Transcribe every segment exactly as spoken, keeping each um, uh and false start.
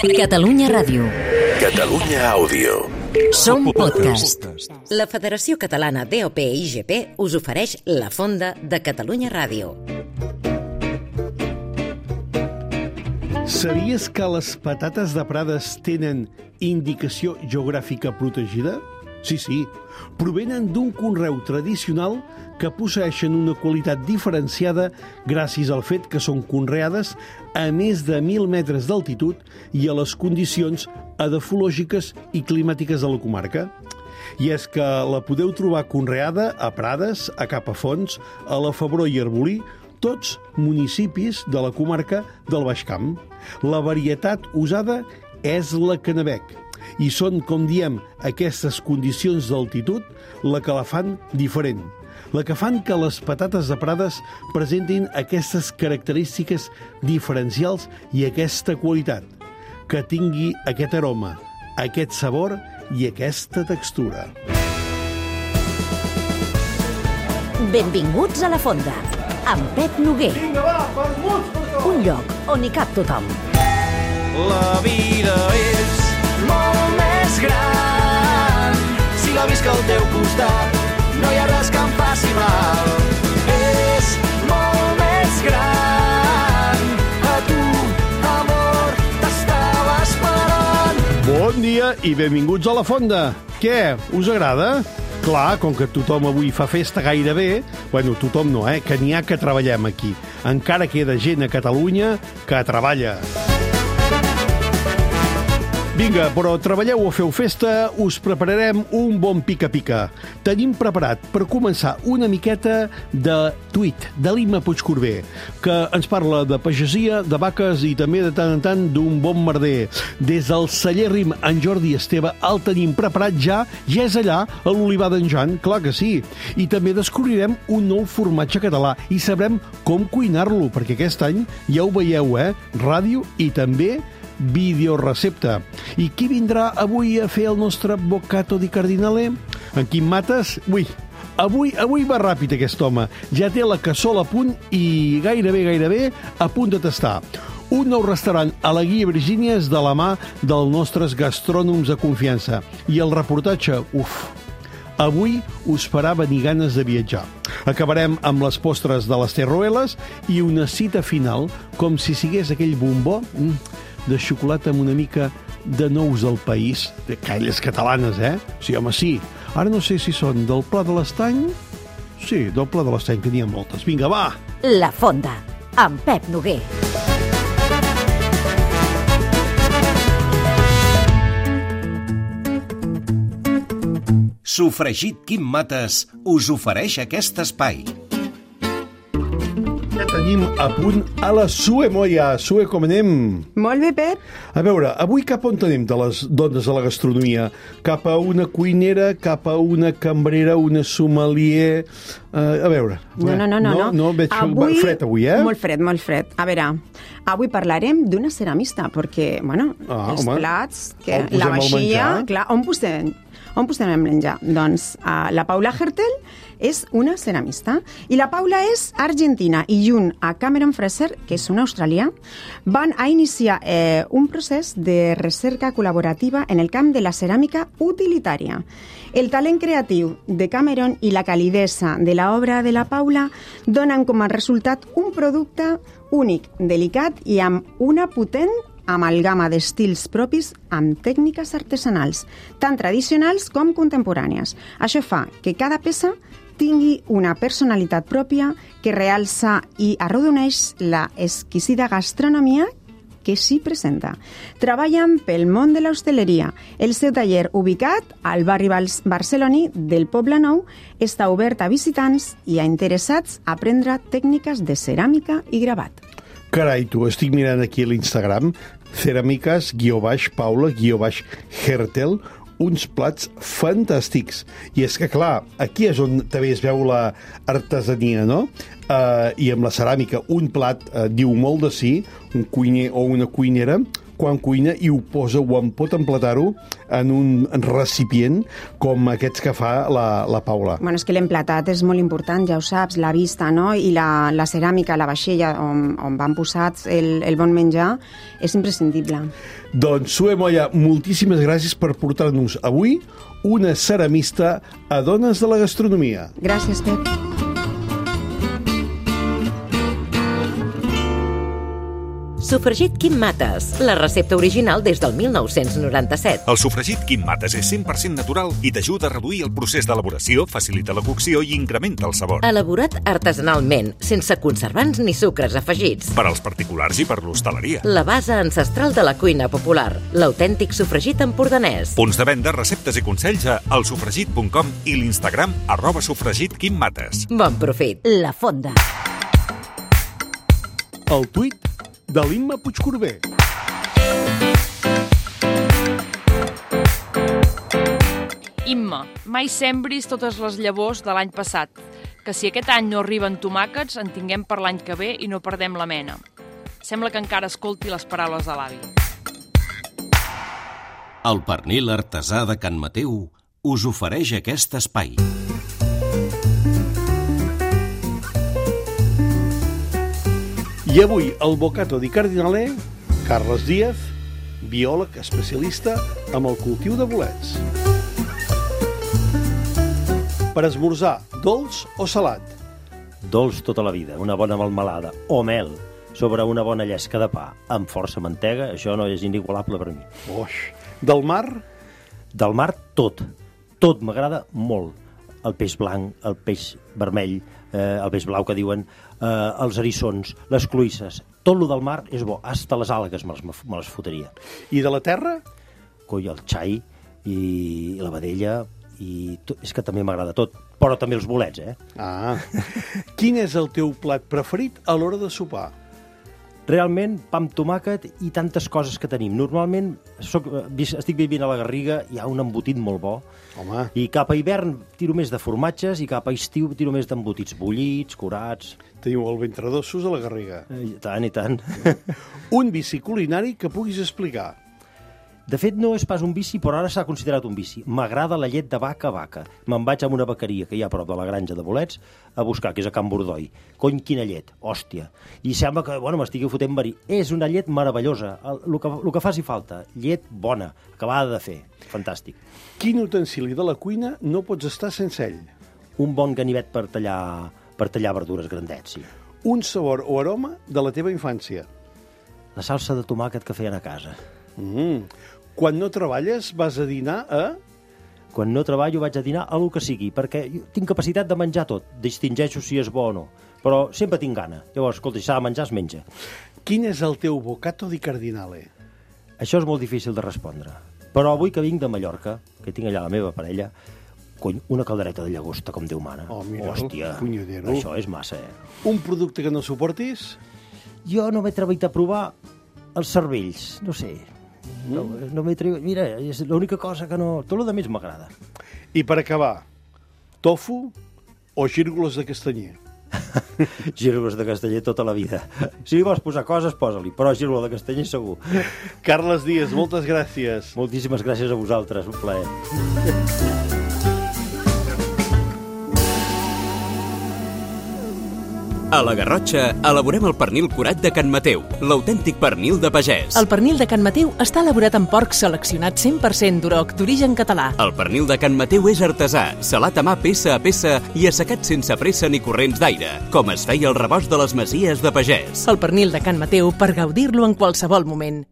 Catalunya Ràdio. Catalunya Àudio. Som podcast. La Federació Catalana D O P I G P us ofereix la Fonda de Catalunya Ràdio. Sabies que les patates de Prades tenen indicació geogràfica protegida? Sí, sí, provenen d'un conreu tradicional que posseeixen una qualitat diferenciada gràcies al fet que són conreades a més de mil metres d'altitud i a les condicions edafològiques i climàtiques de la comarca. I és que la podeu trobar conreada a Prades, a Capafonts, a la Febró i Arbolí, tots municipis de la comarca del Baix Camp. La varietat usada és la Canabec, i són, com diem, aquestes condicions d'altitud la que la fan diferent, la que fan que les patates de Prades presentin aquestes característiques diferencials i aquesta qualitat, que tingui aquest aroma, aquest sabor i aquesta textura. Benvinguts a la Fonda, amb Pep Noguer. Un lloc on hi cap tothom. La vida és molt més gran si la visc al teu costat, no hi ha res que em faci mal. És molt més gran, a tu, amor, t'estava esperant. Bon dia i benvinguts a la Fonda. Què, us agrada? Clar, com que tothom avui fa festa gairebé, bueno, tothom no, eh, que n'hi ha que treballem aquí. Encara queda gent a Catalunya que treballa. Vinga, però treballeu o feu festa, us prepararem un bon pica-pica. Tenim preparat per començar una miqueta de tuit, de l'Imma Puigcorbé, que ens parla de pagesia, de vaques i també de tant en tant d'un bon merder. Des del celler Rim, en Jordi Esteve el tenim preparat ja, ja és allà, a l'Olivar d'en Jan, clar que sí. I també descobrirem un nou formatge català i sabrem com cuinar-lo, perquè aquest any, ja ho veieu, eh? Ràdio i també videorecepta. I qui vindrà avui a fer el nostre bocato di cardinale? En Quim Mates? Ui, avui, avui va ràpid aquest home. Ja té la cassola a punt i gairebé, gairebé a punt de tastar. Un nou restaurant a la Guia Virgínies de la mà dels nostres gastrònoms de confiança. I el reportatge, uf, avui us farà venir ganes de viatjar. Acabarem amb les postres de les Terroeles i una cita final, com si sigués aquell bombó mm, de xocolata amb una mica de nous del país, d'aquelles catalanes, eh? Sí, home, sí. Ara no sé si són del Pla de l'Estany. Sí, del Pla de l'Estany, que n'hi ha moltes. Vinga, va! La Fonda, amb Pep Noguer. Sofregit Quim Mates us ofereix aquest espai. Ja tenim a punt a la Sue Moya. Sue, com anem? Molt bé, Pep. A veure, avui cap on anem de les dones de la gastronomia? Cap a una cuinera, cap a una cambrera, una sommelier... Uh, a veure... No, no, no, no. No, no veig avui, fred avui, eh? Molt fred, molt fred. A veure, avui parlarem d'una ceramista, perquè, bueno, ah, els home. plats, que, On posem la el vaixilla... menjar? Clar, on posem, on posem el menjar? Doncs uh, la Paula Hertel és una ceramista. I la Paula és argentina i junt a Cameron Fraser, que és un australià, van a iniciar eh, un procés de recerca col·laborativa en el camp de la ceràmica utilitària. El talent creatiu de Cameron i la calidesa de l'obra de la Paula donen com a resultat un producte únic, delicat i amb una potent amalgama d'estils propis amb tècniques artesanals, tant tradicionals com contemporànies. Això fa que cada peça tingui una personalitat pròpia que realça i arrodoneix la exquisida gastronomia que s'hi presenta. Treballen pel món de l'hostaleria. El seu taller, ubicat al barri barceloní del Poble Nou, està obert a visitants i a interessats a aprendre tècniques de ceràmica i gravat. Carai, tu, estic mirant aquí a l'Instagram, ceràmiques, guió baix, Paula, guió baix, Hertel, uns plats fantàstics. I és que, clar, aquí és on també es veu la artesania, no? Uh, I amb la ceràmica, un plat uh, diu molt de sí, un cuiner o una cuinera, quan cuina i ho posa, o en pot emplatar-ho en un recipient com aquests que fa la, la Paula. Bueno, és que l'emplatat és molt important, ja ho saps, la vista, no? I la, la ceràmica, la vaixella on, on van posats el, el bon menjar és imprescindible. Doncs, Sue Moya, moltíssimes gràcies per portar-nos avui una ceramista a Dones de la Gastronomia. Gràcies, Pep. Sofregit Quim Mates, la recepta original des del mil nou-cents noranta-set. El sofregit Quim Mates és cent per cent natural i t'ajuda a reduir el procés d'elaboració, facilita la cocció i incrementa el sabor. Elaborat artesanalment, sense conservants ni sucres afegits. Per als particulars i per l'hostaleria. La base ancestral de la cuina popular, l'autèntic sofregit empordanès. Punts de venda, receptes i consells a elsofregit punt com i l'Instagram arroba sofregit Quim Mates. Bon profit. La Fonda. El tuit de l'Imma Puigcorbé. Imma, mai sembris totes les llavors de l'any passat, que si aquest any no arriben tomàquets en tinguem per l'any que ve i no perdem la mena. Sembla que encara escolti les paraules de l'avi. El pernil artesà de Can Mateu us ofereix aquest espai. I avui, al Bocato di Cardinale, Carles Díaz, biòleg especialista amb el cultiu de bolets. Per esmorzar, dolç o salat? Dolç tota la vida, una bona melmelada o mel sobre una bona llesca de pa amb força mantega, això no és inigualable per mi. Oix. Del mar? Del mar, tot. Tot m'agrada molt. El peix blanc, el peix vermell, eh, el peix blau que diuen, eh, els eriçons, les cloïsses. Tot lo del mar és bo. Hasta les algues me les, me les fotria. I de la terra? Coi, el xai i la vedella, i tot, és que també m'agrada tot, però també els bolets, eh? Ah. Quin és el teu plat preferit a l'hora de sopar? Realment, pa amb tomàquet i tantes coses que tenim. Normalment, soc, estic vivint a la Garriga, hi ha un embotit molt bo. Home. I cap a hivern tiro més de formatges i cap a estiu tiro més d'embotits bullits, curats. Teniu el ventre d'ossos a la Garriga. I tant, i tant. Un vici culinari que puguis explicar. De fet, no és pas un vici, però ara s'ha considerat un vici. M'agrada la llet de vaca a vaca. Me'n vaig a una vaqueria que hi ha a prop de la granja de bolets a buscar, que és a Can Bordoi. Cony, quina llet, hòstia. I sembla que, bueno, m'estigui fotent verí. És una llet meravellosa. El, el, que, el que faci falta. Llet bona, acabada de fer. Fantàstic. Quin utensili de la cuina no pots estar sense ell? Un bon ganivet per tallar, per tallar verdures grandets, sí. Un sabor o aroma de la teva infància? La salsa de tomàquet que feien a casa. Mm. Quan no treballes, vas a dinar a... Quan no treballo vaig a dinar a lo que sigui, perquè tinc capacitat de menjar tot. Distingeixo si és bo o no, però sempre tinc gana. Llavors, escolta, si s'ha de menjar, es menja. Quin és el teu bocato di cardinale? Això és molt difícil de respondre. Però avui que vinc de Mallorca, que tinc allà la meva parella, cony, una caldereta de llagosta, com Déu mana. Oh, mira, hòstia, punyadero. Això és massa, eh? Un producte que no suportis? Jo no m'he atrevit a provar els cervells, no sé. No, no m'he atrevit... Mira, és l'única cosa que no... Tot el de més m'agrada. I per acabar, tofu o gírgoles de castanyer? Gírgoles de castanyer tota la vida. Si li vols posar coses, posa-li, però gírgoles de castanyer segur. Carles Díaz, moltes gràcies. Moltíssimes gràcies a vosaltres, un plaer. A la Garrotxa elaborem el pernil curat de Can Mateu, l'autèntic pernil de pagès. El pernil de Can Mateu està elaborat amb porc seleccionat cent per cent d'Uroc, d'origen català. El pernil de Can Mateu és artesà, salat a mà peça a peça i assecat sense pressa ni corrents d'aire, com es feia el rebost de les masies de pagès. El pernil de Can Mateu per gaudir-lo en qualsevol moment.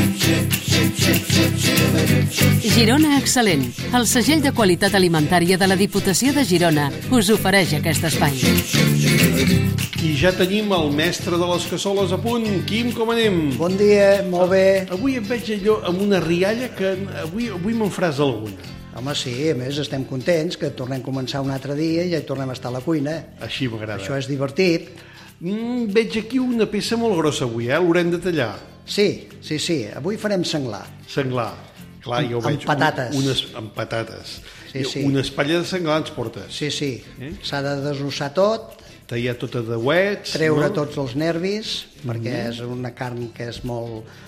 Girona Excel·lent, el segell de qualitat alimentària de la Diputació de Girona, us ofereix aquest espai. I ja tenim el mestre de les cassoles a punt. Quim, com anem? Bon dia, molt bé. Avui em veig allò amb una rialla que avui, avui me'n faràs alguna. Home, sí, a més estem contents que tornem a començar un altre dia i ja hi tornem a estar a la cuina. Així m'agrada. Això és divertit. Mm, veig aquí una peça molt grossa avui, eh? L'haurem de tallar. Sí, sí, sí. Avui farem senglar. Senglar. Clar, jo veig... Amb patates. Un, unes, amb patates. Sí, sí. Una espatlla de senglar ens portes. Sí, sí. Eh? S'ha de desossar tot. Tallar tota de uets. Treure no? tots els nervis, perquè Mm-hmm. és una carn que és molt,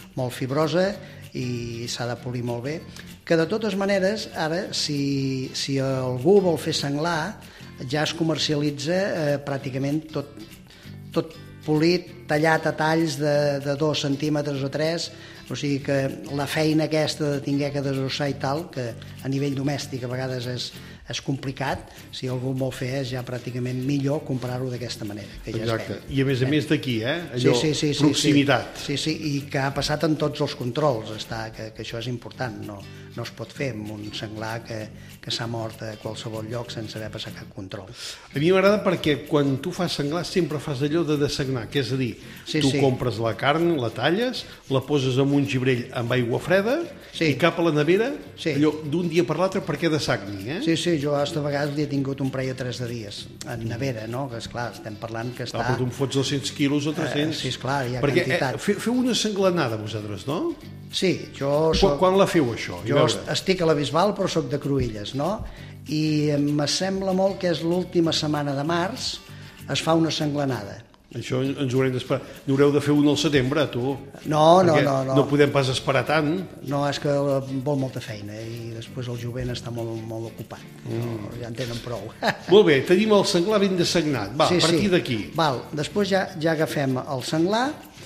molt fibrosa i s'ha de polir molt bé. Que de totes maneres, ara, si, si algú vol fer senglar, ja es comercialitza eh, pràcticament tot, tot polit, tallat a talls de, de dos centímetres o tres, o sigui que la feina aquesta de tinguer que desossar i tal, que a nivell domèstic a vegades és, és complicat, si algú vol fer és ja pràcticament millor comprar-ho d'aquesta manera. Que ja Exacte, i a més a més d'aquí, eh? Allò, sí, sí, sí, proximitat. Sí, sí, sí, i que ha passat en tots els controls, està, que, que això és important, no, no es pot fer amb un senglar que, que s'ha mort a qualsevol lloc sense haver passat cap control. A mi m'agrada perquè quan tu fas senglar sempre fas allò de dessagnar, que és a dir, sí, tu sí. compres la carn, la talles, la poses en un gibrell amb aigua freda sí. i cap a la nevera, sí. allò d'un dia per l'altre perquè dessagni, eh? Sí, sí, jo a vegades li he tingut un parell o tres de dies en nevera, no? Que esclar, estem parlant que està... Ah, però tu em fots dos-cents quilos o tres-cents. Eh, sí, esclar, hi ha perquè, quantitat. Perquè eh, feu una senglanada vosaltres, no? Sí, jo soc... Quan la feu, això? Jo estic a la Bisbal, però soc de Cruïlles, no? I me sembla molt que és l'última setmana de març es fa una senglanada. Això ens haurem d'esperar. N'haureu de fer un al setembre, tu. No, no, no, no. No podem pas esperar tant. No, és que vol molta feina i després el jovent està molt, molt ocupat. Mm. No, ja en tenen prou. Molt bé, tenim el senglar ben dessagnat. Va, sí, a partir sí. d'aquí. Val, després ja, ja agafem el senglar,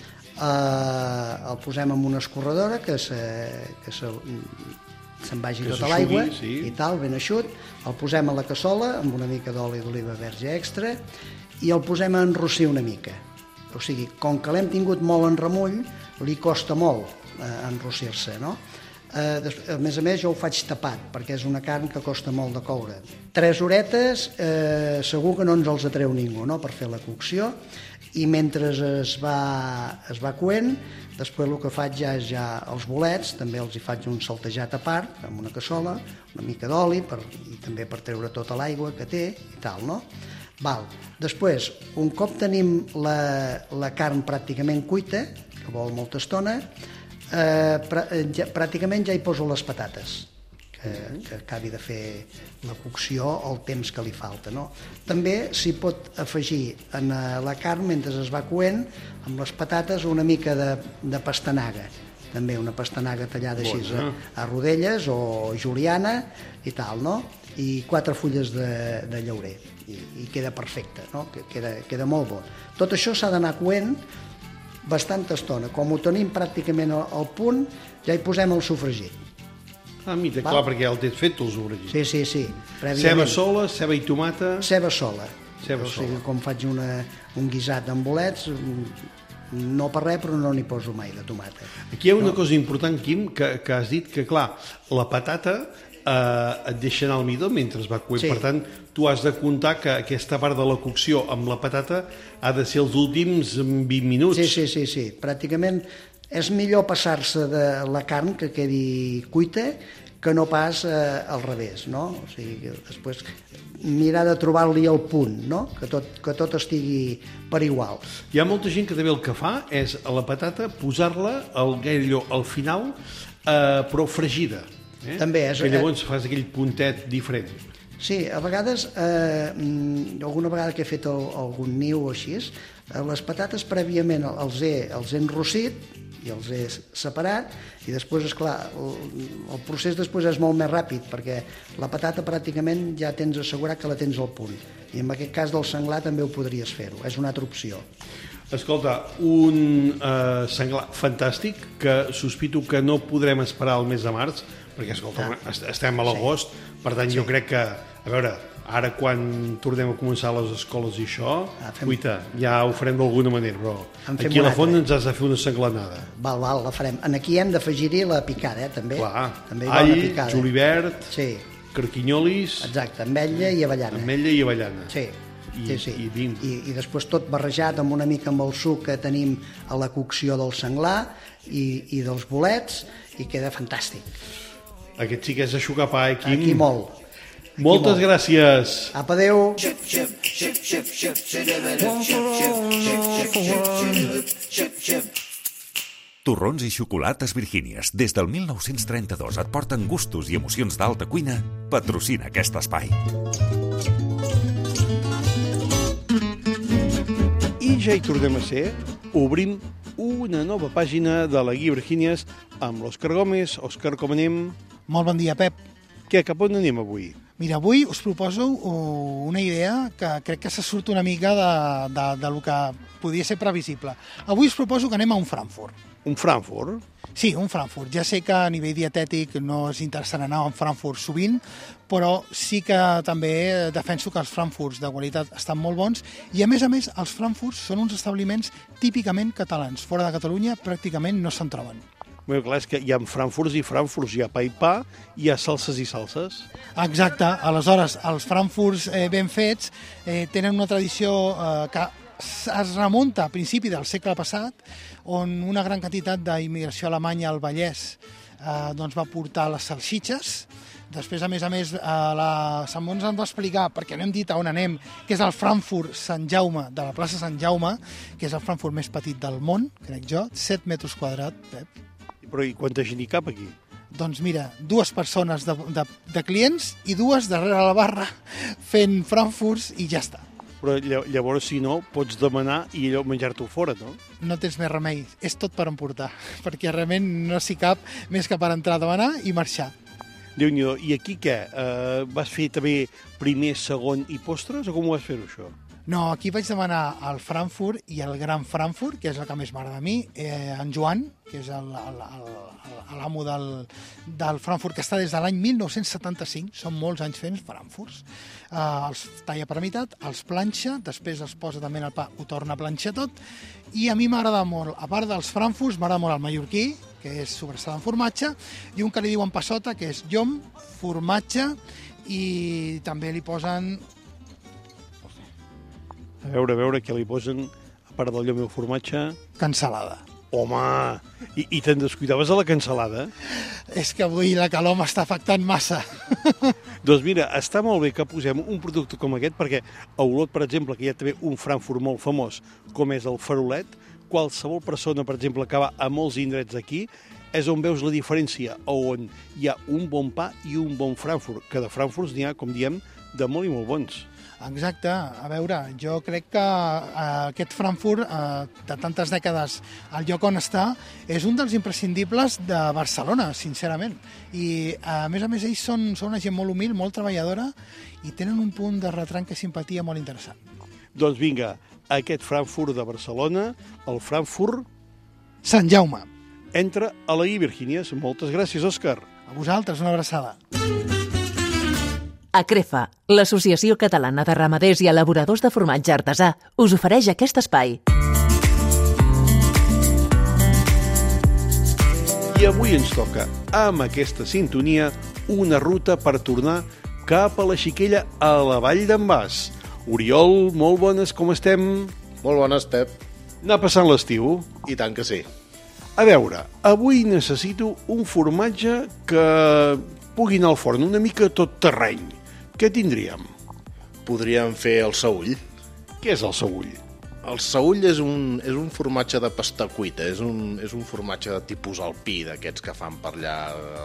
eh, el posem en una escorredora que se, que se, se'n vagi tota l'aigua sí. i tal, ben eixut. El posem a la cassola amb una mica d'oli d'oliva verge extra i el posem a enrossir una mica. O sigui, com que l'hem tingut molt en remull, li costa molt eh, enrossir-se, no? Eh, a més a més, jo ho faig tapat, perquè és una carn que costa molt de coure. Tres horetes eh, segur que no ens els atreu ningú, no?, per fer la cocció, i mentre es va, es va coent, després el que faig ja és ja els bolets, també els hi faig un saltejat a part, amb una cassola, una mica d'oli, per, i també per treure tota l'aigua que té, i tal, no? Val. Després, un cop tenim la, la carn pràcticament cuita, que vol molta estona, eh, pr ja, pràcticament ja hi poso les patates, que, que acabi de fer la cocció el temps que li falta, no? També s'hi pot afegir en la carn, mentre es va coent, amb les patates una mica de, de pastanaga, també una pastanaga tallada així a, a rodelles o juliana i tal, no? I quatre fulles de, de llaurer i, i queda perfecte, no? Queda, queda molt bo. Tot això s'ha d'anar coent bastanta estona. Com ho tenim pràcticament al, al punt, ja hi posem el sofregit. Ah, mira, Va? clar, perquè ja el tens fet, el sofregit. Sí, sí, sí. Ceba sola, ceba i tomata... Ceba sola. Ceba o sigui, sola. Com faig una, un guisat amb bolets, no per res, però no n'hi poso mai de tomata. Aquí hi ha una no. cosa important, Quim, que, que has dit que, clar, la patata eh, et deixa anar al midó mentre es va coent. Sí. Per tant, tu has de comptar que aquesta part de la cocció amb la patata ha de ser els últims vint minuts. Sí, sí, sí, sí. Pràcticament és millor passar-se de la carn que quedi cuita que no pas eh, al revés, no? O sigui, que després mirar de trobar-li el punt, no? Que tot, que tot estigui per igual. Hi ha molta gent que també el que fa és a la patata posar-la al gaire al final, eh, però fregida. Eh? També és... Que llavors fas aquell puntet diferent. Sí, a vegades, eh, alguna vegada que he fet el, algun niu o així, les patates prèviament els he, els he enrossit i els he separat, i després, esclar, el, el procés després és molt més ràpid, perquè la patata pràcticament ja tens assegurat que la tens al punt. I en aquest cas del senglar també ho podries fer-ho, és una altra opció. Escolta, un eh, senglar fantàstic, que sospito que no podrem esperar el mes de març, perquè, escolta, ah. estem a l'agost, sí. Per tant, sí. Jo crec que, a veure, ara quan tornem a començar les escoles i això, ah, fem... cuita, ja ho farem d'alguna manera, però aquí a la font ens has de fer una senglanada. Val, val, la farem. En aquí hem d'afegir-hi la picada, eh, també. Clar, també all, julivert, sí. Carquinyolis... Exacte, ametlla i avellana. Ametlla i avellana. Sí. I, sí, sí. I, vim. I, I després tot barrejat amb una mica amb el suc que tenim a la cocció del senglar i, i dels bolets, i queda fantàstic. Aquest sí que és aixugar pa, eh, Quim? Aquí molt. Aquí Moltes molt. gràcies. Apa, adéu. Torrons i xocolates Virgínies, des del mil nou-cents trenta-dos et porten gustos i emocions d'alta cuina, patrocina aquest espai. I ja hi tornem a ser, obrim una nova pàgina de la Guia Virgínies amb l'Òscar Gómez. Òscar, com anem? Molt bon dia, Pep. Què, cap on anem avui? Mira, avui us proposo una idea que crec que se surt una mica de, de, de lo que podia ser previsible. Avui us proposo que anem a un Frankfurt. Un Frankfurt? Sí, un Frankfurt. Ja sé que a nivell dietètic no és interessant anar a un Frankfurt sovint, però sí que també defenso que els Frankfurts de qualitat estan molt bons i, a més a més, els Frankfurts són uns establiments típicament catalans. Fora de Catalunya pràcticament no se'n troben. Bé, clar, és que hi ha Frankfurts i Frankfurts, hi ha pa i pa, hi ha salses i salses. Exacte. Aleshores, els Frankfurts eh, ben fets eh, tenen una tradició eh, que es remunta a principi del segle passat, on una gran quantitat d'immigració alemanya al Vallès eh, doncs va portar les salsitxes. Després, a més a més, eh, la Sant Mons ens va explicar, perquè no hem dit a on anem, que és el Frankfurt Sant Jaume, de la plaça Sant Jaume, que és el Frankfurt més petit del món, crec jo, set metres quadrats, Pep. Però i quanta gent hi cap aquí? Doncs mira, dues persones de, de, de clients i dues darrere la barra fent Frankfurts i ja està. Però llavors, si no, pots demanar i allò menjar-t'ho fora, no? No tens més remei, és tot per emportar, perquè realment no s'hi cap més que per entrar a demanar i marxar. Déu-n'hi-do, i aquí què? Uh, vas fer també primer, segon i postres, o com ho vas fer, això? No, aquí vaig demanar el Frankfurt i el Gran Frankfurt, que és el que més m'agrada a mi, eh, en Joan, que és l'amo del, del Frankfurt, que està des de l'any mil nou-cents setanta-cinc, són molts anys fent Frankfurts. Eh, els talla per meitat, els planxa, després els posa també en el pa, ho torna a planxar tot, i a mi m'agrada molt, a part dels Frankfurts, m'agrada molt el mallorquí, que és sobrassada en formatge, i un que li diuen passota, que és llom, formatge, i també li posen... A veure, a veure, què li posen, a part del llom i el formatge... Cansalada. Home, i, i te'n descuidaves de la cansalada? És que avui la calor m'està afectant massa. Doncs mira, està molt bé que posem un producte com aquest, perquè a Olot, per exemple, que hi ha també un Frankfurt molt famós, com és el farolet, qualsevol persona, per exemple, que va a molts indrets d'aquí, és on veus la diferència, on hi ha un bon pa i un bon Frankfurt, que de Frankfurts n'hi ha, com diem, de molt i molt bons. Exacte. A veure, jo crec que eh, aquest Frankfurt, eh, de tantes dècades al lloc on està, és un dels imprescindibles de Barcelona, sincerament. I, a més a més, ells són, són una gent molt humil, molt treballadora, i tenen un punt de retranca i simpatia molt interessant. Doncs vinga, aquest Frankfurt de Barcelona, el Frankfurt... Sant Jaume. Entra a la Guia Virgínies. Moltes gràcies, Òscar. A vosaltres, una abraçada. Acrefa, l'Associació Catalana de Ramaders i Elaboradors de Formatge Artesà, us ofereix aquest espai. I avui ens toca, amb aquesta sintonia, una ruta per tornar cap a la Xiquella, a la Vall d'en Bas. Oriol, molt bones, com estem? Molt bones, Pep. Anar passant l'estiu? I tant que sí. A veure, avui necessito un formatge que pugui anar al forn, una mica tot terreny. Què tindríem? Podríem fer el saüll. Què és el saüll? El saüll és un, és un formatge de pasta cuita, és un, és un formatge de tipus alpí, d'aquests que fan per allà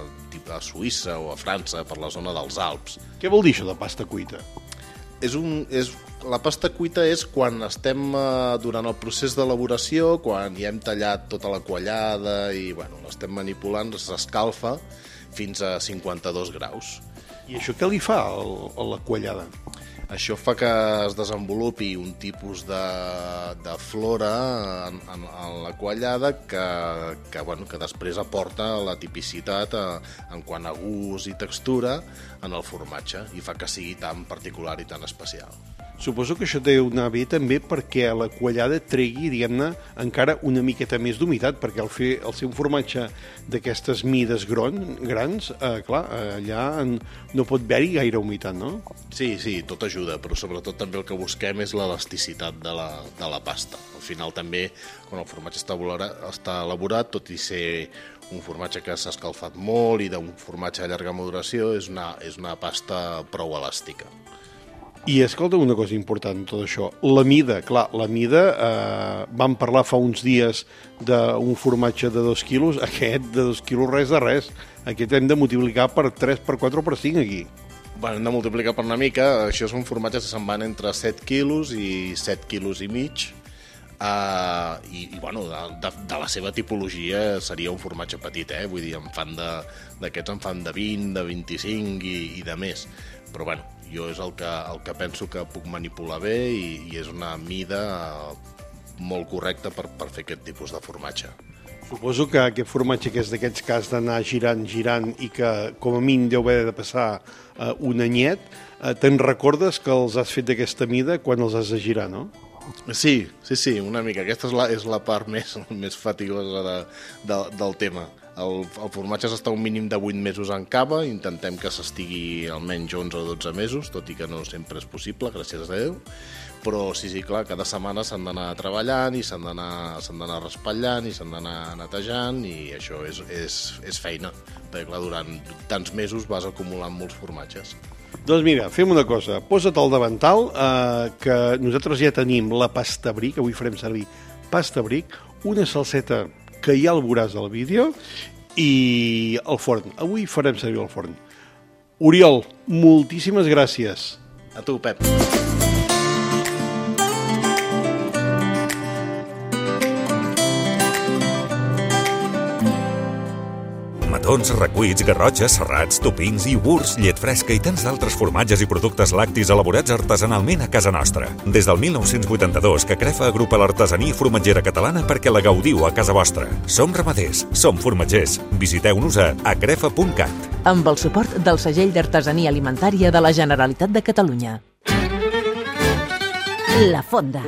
a Suïssa o a França, per la zona dels Alps. Què vol dir això de pasta cuita? És un, és, la pasta cuita és quan estem eh, durant el procés d'elaboració, quan ja hem tallat tota la quallada i bueno, l'estem manipulant, s'escalfa fins a cinquanta-dos graus. I això què li fa a la quallada? Això fa que es desenvolupi un tipus de, de flora en, en, en la quallada que, que, bueno, que després aporta la tipicitat a, en quant a gust i textura en el formatge i fa que sigui tan particular i tan especial. Suposo que això deu anar bé també perquè la quallada tregui, diguem-ne, encara una miqueta més d'humitat, perquè al fer el seu formatge d'aquestes mides gron, grans, eh, clar, allà en, no pot haver-hi gaire humitat, no? Sí, sí, tot ajuda, però sobretot també el que busquem és l'elasticitat de, la, de la pasta. Al final també, quan el formatge està elaborat, està elaborat, tot i ser un formatge que s'ha escalfat molt i d'un formatge de llarga maduració, és una, és una pasta prou elàstica. I escolta una cosa important tot això, la mida, clar, la mida, eh, vam parlar fa uns dies d'un formatge de dos quilos, aquest de dos quilos res de res, aquest hem de multiplicar per tres, per quatre o per cinc aquí. Bueno, hem de multiplicar per una mica, això són formatges que se'n van entre set quilos i set quilos i mig, Uh, i, i bueno, de, de, de la seva tipologia seria un formatge petit, eh? Vull dir, en fan d'aquests en fan de vint, de vint-i-cinc i, i de més. Però bueno, jo és el que, el que penso que puc manipular bé i, i és una mida molt correcta per, per fer aquest tipus de formatge. Suposo que aquest formatge que és d'aquests que has d'anar girant, girant i que com a mínim deu haver de passar uh, un anyet, uh, te'n recordes que els has fet d'aquesta mida quan els has de girar, no? Sí, sí, sí, una mica. Aquesta és la, és la part més, més fatigosa de, de, del tema. El, el formatge s'està un mínim de vuit mesos en cava, intentem que s'estigui almenys onze o dotze mesos, tot i que no sempre és possible, gràcies a Déu. Però sí, sí, clar, cada setmana s'han d'anar treballant i s'han d'anar raspallant i s'han d'anar netejant i això és, és, és feina, perquè clar, durant tants mesos vas acumulant molts formatges. Doncs mira, fem una cosa, posa't al davantal, eh, que nosaltres ja tenim la pasta bric, avui farem servir pasta bric, una salseta que ja el veuràs al vídeo, i el forn. Avui farem servir el forn. Oriol, moltíssimes gràcies. A tu, Pep. Matons, recuits, garrotxes, serrats, topins, iogurts, llet fresca i tants d'altres formatges i productes lactis elaborats artesanalment a casa nostra. Des del mil nou-cents vuitanta-dos que Crefa agrupa l'artesania formatgera catalana perquè la gaudiu a casa vostra. Som ramaders, som formatgers. Visiteu-nos a acrefa punt cat. Amb el suport del segell d'artesania alimentària de la Generalitat de Catalunya. La Fonda.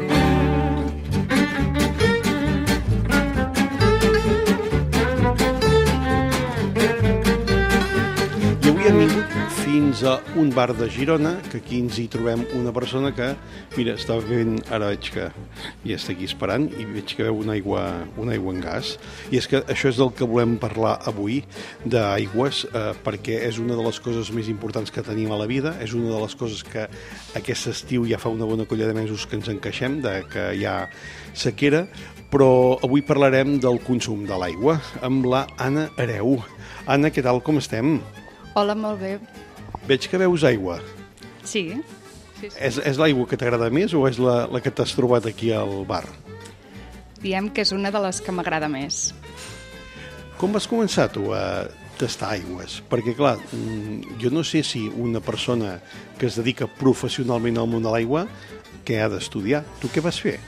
Hem vingut fins a un bar de Girona, que aquí ens hi trobem una persona que, mira, està bevent, ara veig que ja està aquí esperant, i veig que veu una aigua, una aigua en gas. I és que això és del que volem parlar avui, d'aigües, eh, perquè és una de les coses més importants que tenim a la vida, és una de les coses que aquest estiu ja fa una bona colla de mesos que ens encaixem, de que hi ha sequera, però avui parlarem del consum de l'aigua amb la Anna Hereu. Anna, què tal, com estem? Hola, molt bé. Veig que beus aigua. Sí. sí, sí. És, és l'aigua que t'agrada més o és la, la que t'has trobat aquí al bar? Diem que és una de les que m'agrada més. Com vas començar tu a tastar aigües? Perquè, clar, jo no sé si una persona que es dedica professionalment al món de l'aigua, què ha d'estudiar? Tu què vas fer?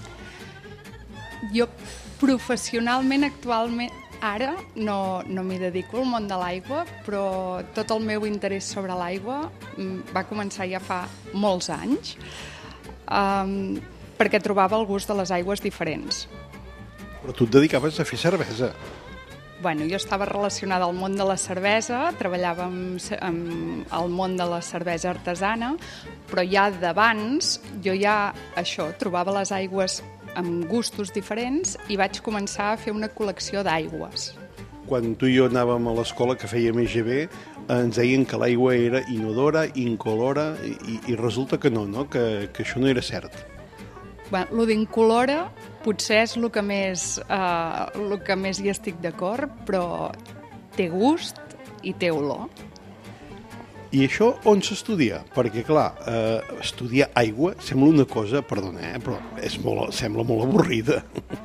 Jo professionalment, actualment, ara no, no m'hi dedico al món de l'aigua, però tot el meu interès sobre l'aigua va començar ja fa molts anys, um, perquè trobava el gust de les aigües diferents. Però tu et dedicaves a fer cervesa. Bueno, jo estava relacionada al món de la cervesa, treballava amb, amb el món de la cervesa artesana, però ja d'abans jo ja això, trobava les aigües amb gustos diferents i vaig començar a fer una col·lecció d'aigües. Quan tu i jo anàvem a l'escola que fèiem E G B, ens deien que l'aigua era inodora, incolora, i, i resulta que no, no? Que, que això no era cert. Bueno, lo d'incolora potser és el que més, eh, el que més hi estic d'acord, però té gust i té olor. I això on s'estudia? Perquè, clar, eh, estudiar aigua sembla una cosa, perdona, eh, però és molt, sembla molt avorrida.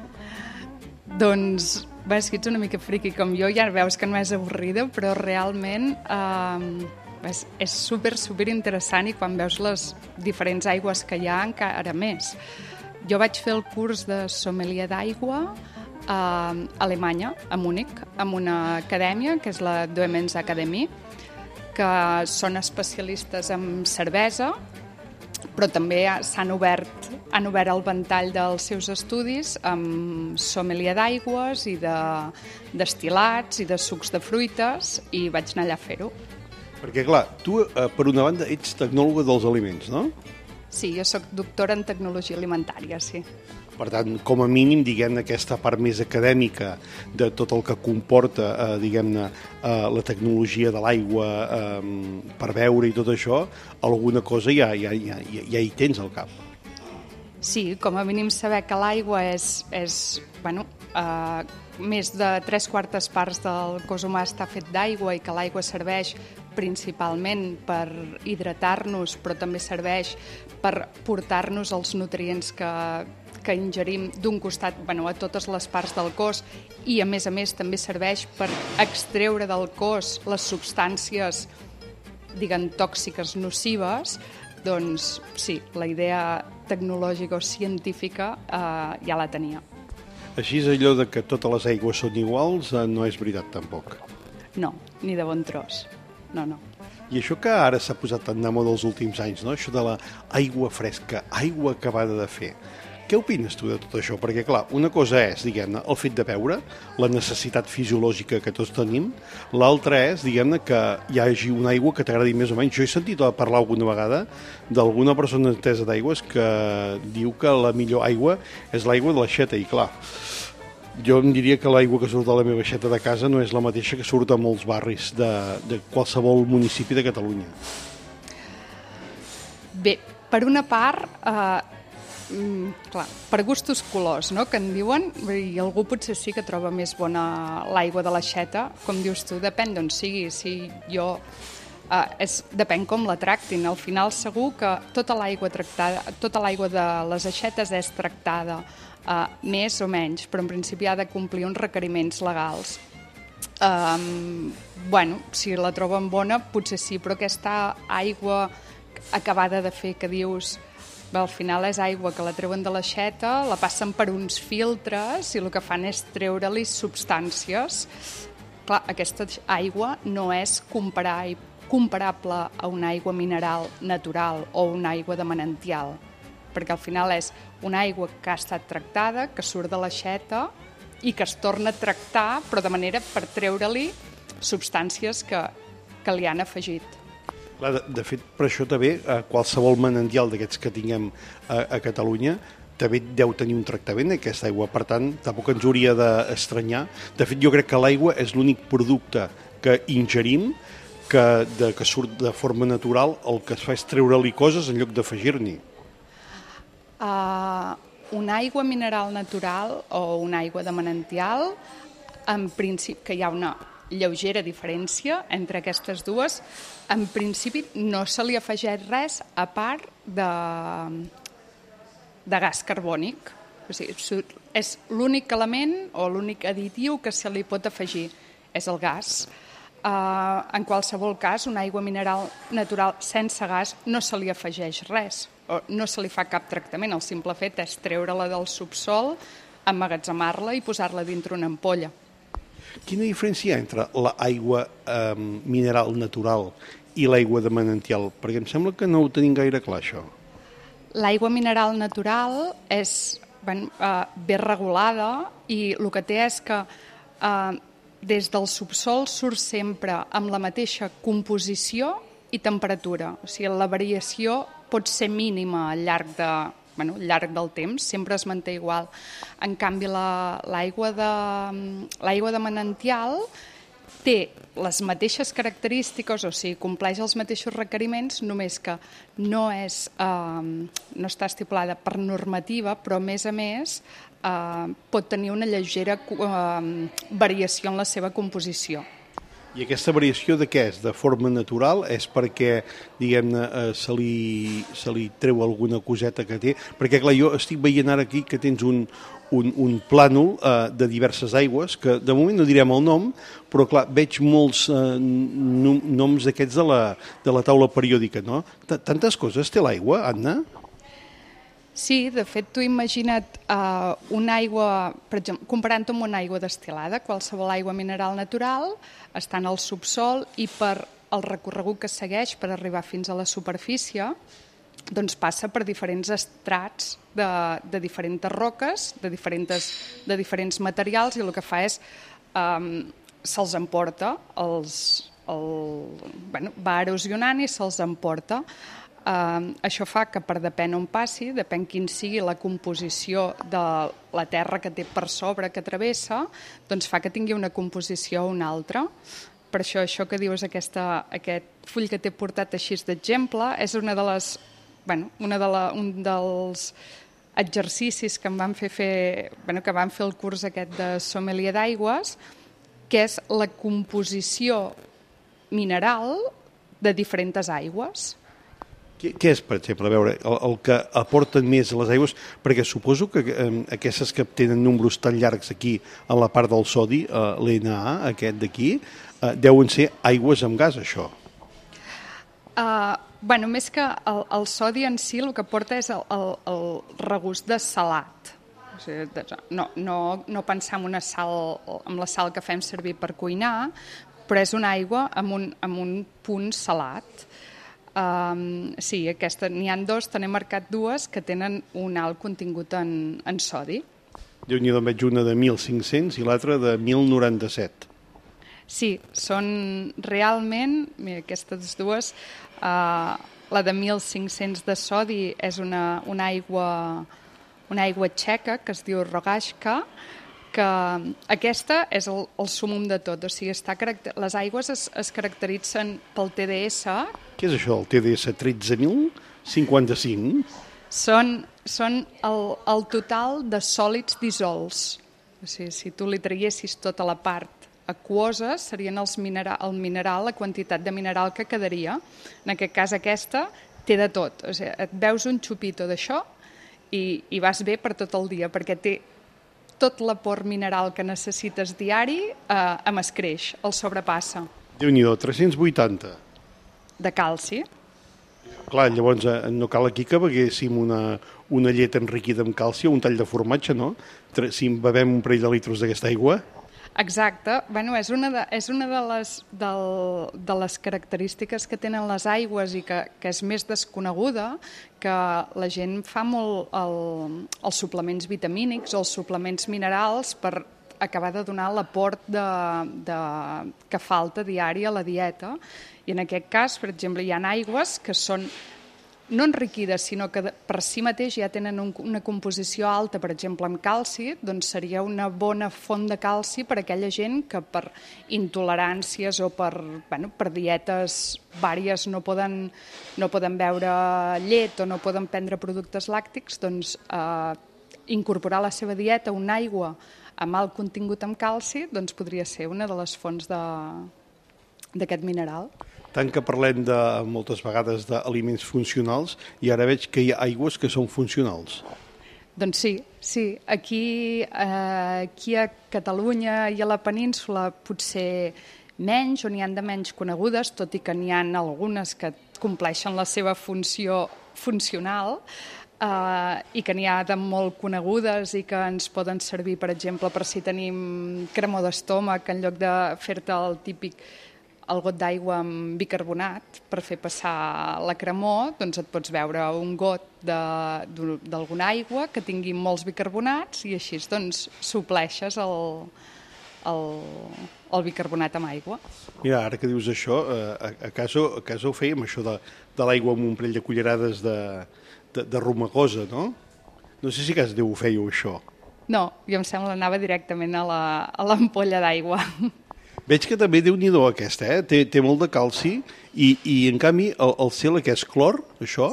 Doncs, bé, si ets una mica friqui com jo, ja veus que no és avorrida, però realment eh, és, és super, super interessant i quan veus les diferents aigües que hi ha encara més. Jo vaig fer el curs de sommelier d'aigua a Alemanya, a Múnich, amb una acadèmia, que és la Doemens Academy, que són especialistes en cervesa, però també s'han obert, han obert el ventall dels seus estudis amb sommelier d'aigües i de destil·lats i de sucs de fruites, i vaig anar allà a fer-ho. Perquè, clar, tu, eh, per una banda, ets tecnòloga dels aliments, no? Sí, jo sóc doctora en tecnologia alimentària, sí. Per tant, com a mínim, diguem-ne, aquesta part més acadèmica de tot el que comporta, eh, diguem-ne, eh, la tecnologia de l'aigua eh, per beure i tot això, alguna cosa ja, ja, ja, ja hi tens al cap. Sí, com a mínim saber que l'aigua és, és bueno, eh, més de tres quartes parts del cos humà està fet d'aigua i que l'aigua serveix principalment per hidratar-nos, però també serveix per portar-nos els nutrients que, que ingerim d'un costat, bueno, a totes les parts del cos, i a més a més també serveix per extreure del cos les substàncies, diguem, tòxiques nocives, doncs sí, la idea tecnològica o científica eh, ja la tenia. Així és allò de que totes les aigües són iguals, eh, no és veritat tampoc. No, ni de bon tros. No, no. I això que ara s'ha posat tan de moda els últims anys, no? Això de l'aigua fresca, aigua acabada de fer. Què opines tu de tot això? Perquè, clar, una cosa és, diguem-ne, el fet de beure, la necessitat fisiològica que tots tenim, l'altra és, diguem-ne, que hi hagi una aigua que t'agradi més o menys. Jo he sentit parlar alguna vegada d'alguna persona entesa d'aigües que diu que la millor aigua és l'aigua de l'aixeta, i clar, jo em diria que l'aigua que surt de la meva aixeta de casa no és la mateixa que surt a molts barris de, de qualsevol municipi de Catalunya. Bé, per una part, eh, clar, per gustos colors, no?, que en diuen, i algú potser sí que troba més bona l'aigua de l'aixeta, com dius tu, depèn d'on sigui. Si jo, eh, és, depèn com la tractin. Al final segur que tota l'aigua tractada, tota l'aigua de les aixetes és tractada Uh, més o menys, però en principi ha de complir uns requeriments legals. Um, bueno, si la troben bona, potser sí, però aquesta aigua acabada de fer que dius, bé, al final és aigua que la treuen de l'aixeta, la passen per uns filtres i el que fan és treure-li substàncies. Clar, aquesta aigua no és comparar, comparable a una aigua mineral natural o una aigua de manantial, perquè al final és una aigua que ha estat tractada, que surt de l'aixeta i que es torna a tractar, però de manera per treure-li substàncies que, que li han afegit. Clar, de, de fet, per això també qualsevol manantial d'aquests que tinguem a, a Catalunya també deu tenir un tractament d'aquesta aigua, per tant, tampoc ens hauria d'estranyar. De fet, jo crec que l'aigua és l'únic producte que ingerim que, de, que surt de forma natural, el que es fa és treure-li coses en lloc d'afegir-n'hi. Uh, una aigua mineral natural o una aigua de manantial, en principi, que hi ha una lleugera diferència entre aquestes dues, en principi no se li afegeix res a part de, de gas carbònic. O sigui, és l'únic element o l'únic additiu que se li pot afegir, és el gas. Uh, en qualsevol cas, una aigua mineral natural sense gas no se li afegeix res, o no se li fa cap tractament. El simple fet és treure-la del subsol, emmagatzemar-la i posar-la dintre una ampolla. Quina diferència hi ha entre l'aigua eh, mineral natural i l'aigua de manantial? Perquè em sembla que no ho tenim gaire clar, això. L'aigua mineral natural és ben, eh, ben regulada i el que té és que eh, des del subsol surt sempre amb la mateixa composició i temperatura. O sigui, la variació pot ser mínima al llarg, de, bueno, al llarg del temps, sempre es manté igual. En canvi, l'aigua de, l'aigua de manantial té les mateixes característiques, o sigui, compleix els mateixos requeriments, només que no, és, eh, no està estipulada per normativa, però a més a més eh, pot tenir una lleugera eh, variació en la seva composició. I aquesta variació de què és? De forma natural? És perquè, diguem-ne, eh, se, li, se li treu alguna coseta que té? Perquè, clar, jo estic veient ara aquí que tens un, un, un plànol eh, de diverses aigües, que de moment no direm el nom, però, clar, veig molts eh, noms d'aquests de, la, de la taula periòdica, no? Tantes coses té l'aigua, Anna? Sí, de fet, tu imagina't uh, una aigua, per exemple, comparant-ho amb una aigua destil·lada, qualsevol aigua mineral natural està en el subsol i per el recorregut que segueix per arribar fins a la superfície, doncs passa per diferents estrats de, de diferents roques, de diferents, de diferents materials, i el que fa és um, se'ls emporta, els, el, bueno, va erosionant i se'ls emporta. Uh, això fa que per depèn on passi, depèn quin sigui la composició de la terra que té per sobre que travessa, doncs fa que tingui una composició o una altra. Per això això que dius, aquesta, aquest full que t'he portat així d'exemple, és una de les, bueno, una de la, un dels exercicis que em van fer fer, bueno, que van fer el curs aquest de sommelier d'aigües, que és la composició mineral de diferents aigües. Què, què és, per exemple, a veure, el, el que aporten més les aigües? Perquè suposo que eh, aquestes que tenen números tan llargs aquí a la part del sodi, eh, l'E N A, aquest d'aquí, eh, deuen ser aigües amb gas, això. Uh, bueno, més que el, el sodi en si, el que porta és el, el, el regust de salat. O sigui, no, no, no pensar en, una sal, en la sal que fem servir per cuinar, però és una aigua amb un, amb un punt salat. Um, sí, aquesta, n'hi ha dos, te n'he marcat dues, que tenen un alt contingut en, en sodi. Déu-n'hi-do, en veig una de mil cinc-cents i l'altra de mil noranta-set. Sí, són realment, mira, aquestes dues, uh, la de mil cinc-cents de sodi és una, una, aigua, una aigua txeca que es diu Rogaška, que aquesta és el, el súmum de tot, o sigui, està caracter... les aigües es, es caracteritzen pel T D S. Què és això, el T D S tretze mil cinquanta-cinc? Són, són el, el total de sòlids dissolts. O sigui, si tu li traguessis tota la part aquosa, serien els mineral, el mineral, la quantitat de mineral que quedaria. En aquest cas, aquesta té de tot. O sigui, et veus un xupito d'això i, i vas bé per tot el dia, perquè té tot l'aport mineral que necessites diari eh, amb escreix, el sobrepassa. Déu-n'hi-do, tres-cents vuitanta. De calci. Clar, llavors eh, no cal aquí que beguéssim una, una llet enriquida amb calci o un tall de formatge, no? Si bevem un parell de litres d'aquesta aigua... Exacte. Bueno, és una de, és una de, les, del, de les característiques que tenen les aigües i que, que és més desconeguda, que la gent fa molt el, els suplements vitamínics o els suplements minerals per acabar de donar l'aport de, de, que falta diari a la dieta. I en aquest cas, per exemple, hi ha aigües que són no enriquides, sinó que per si mateix ja tenen un, una composició alta, per exemple, amb calci, doncs seria una bona font de calci per a aquella gent que per intoleràncies o per, bueno, per dietes vàries no poden, no poden beure llet o no poden prendre productes làctics, doncs eh, incorporar a la seva dieta una aigua amb alt contingut en calci doncs podria ser una de les fonts d'aquest mineral. Tant que parlem de, moltes vegades d'aliments funcionals i ara veig que hi ha aigües que són funcionals. Doncs sí, sí. Aquí, eh, aquí a Catalunya i a la península potser menys o n'hi han de menys conegudes, tot i que n'hi ha algunes que compleixen la seva funció funcional eh, i que n'hi ha de molt conegudes i que ens poden servir, per exemple, per si tenim cremor d'estómac, en lloc de fer-te el típic el got d'aigua amb bicarbonat per fer passar la cremor, doncs et pots beure un got d'alguna aigua que tingui molts bicarbonats i així doncs supleixes el, el, el bicarbonat amb aigua. Mira, ara que dius això, eh, a, a, casa, a casa ho fèiem, això de, de l'aigua amb un parell de cullerades de, de, de romagosa, no? No sé si a casa teu ho fèieu, això. No, jo em sembla anava directament a l'ampolla d'aigua. Veig que també Déu-n'hi-do aquesta, eh? Té, té molt de calci i, i en canvi el, el cel que és clor, això?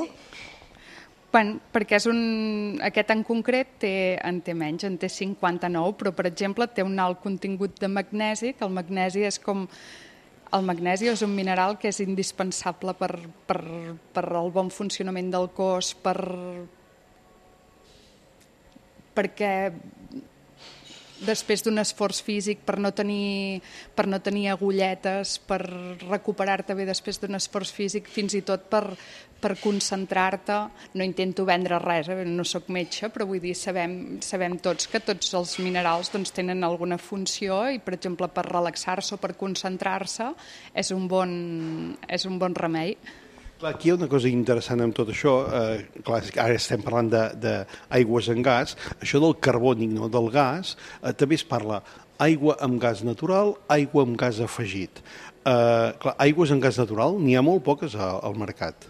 Bueno, perquè és un... aquest en concret té, en té menys, en té cinquanta-nou, però per exemple té un alt contingut de magnesi, que el magnesi és com... El magnesi és un mineral que és indispensable per, per, per el bon funcionament del cos, per... perquè després d'un esforç físic, per no tenir, per no tenir agulletes, per recuperar-te bé després d'un esforç físic, fins i tot per, per concentrar-te. No intento vendre res, eh? No sóc metge, però vull dir, sabem, sabem tots que tots els minerals doncs, tenen alguna funció i, per exemple, per relaxar-se o per concentrar-se és un bon, és un bon remei. Clar, aquí hi ha una cosa interessant amb tot això, eh, clar, ara estem parlant d'aigües en gas, això del carbònic, no, del gas, eh, també es parla aigua amb gas natural, aigua amb gas afegit. Eh, clar, aigües en gas natural n'hi ha molt poques al, al mercat.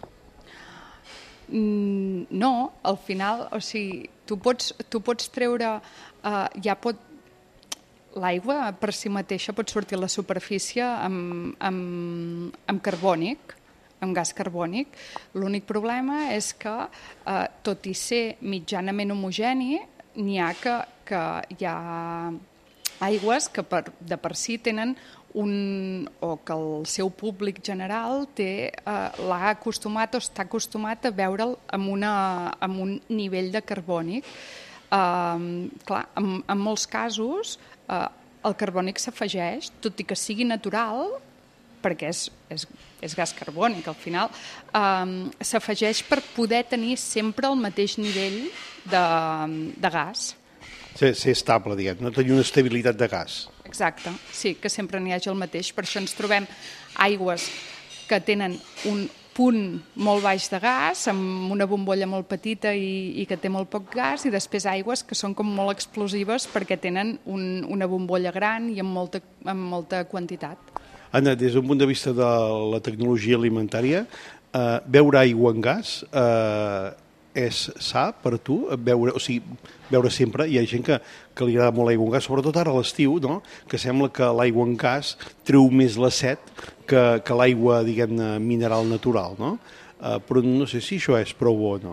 Mm, no, al final, o sigui, tu pots, tu pots treure, eh, ja pot, l'aigua per si mateixa pot sortir a la superfície amb, amb, amb carbònic, amb gas carbònic. L'únic problema és que, eh, tot i ser mitjanament homogeni, n'hi ha que, que hi ha aigües que per, de per si tenen un, o que el seu públic general té, eh, l'ha acostumat o està acostumat a veure'l amb, una, amb un nivell de carbònic. Eh, clar, en, en molts casos eh, el carbònic s'afegeix, tot i que sigui natural, perquè és, és, és gas carbònic al final, eh, s'afegeix per poder tenir sempre el mateix nivell de, de gas. Ser, ser estable, diguem, no tenir una estabilitat de gas. Exacte, sí, que sempre n'hi hagi el mateix. Per això ens trobem aigües que tenen un punt molt baix de gas, amb una bombolla molt petita i, i que té molt poc gas, i després aigües que són com molt explosives perquè tenen un, una bombolla gran i amb molta, amb molta quantitat. Anna, des d'un punt de vista de la tecnologia alimentària, eh, beure aigua en gas eh, és sa per tu? Beure, o sigui, beure sempre. Hi ha gent que, que li agrada molt l'aigua en gas, sobretot ara a l'estiu, no? Que sembla que l'aigua en gas treu més la set que, que l'aigua, diguem-ne, mineral natural, no? Eh, però no sé si això és prou bo o no.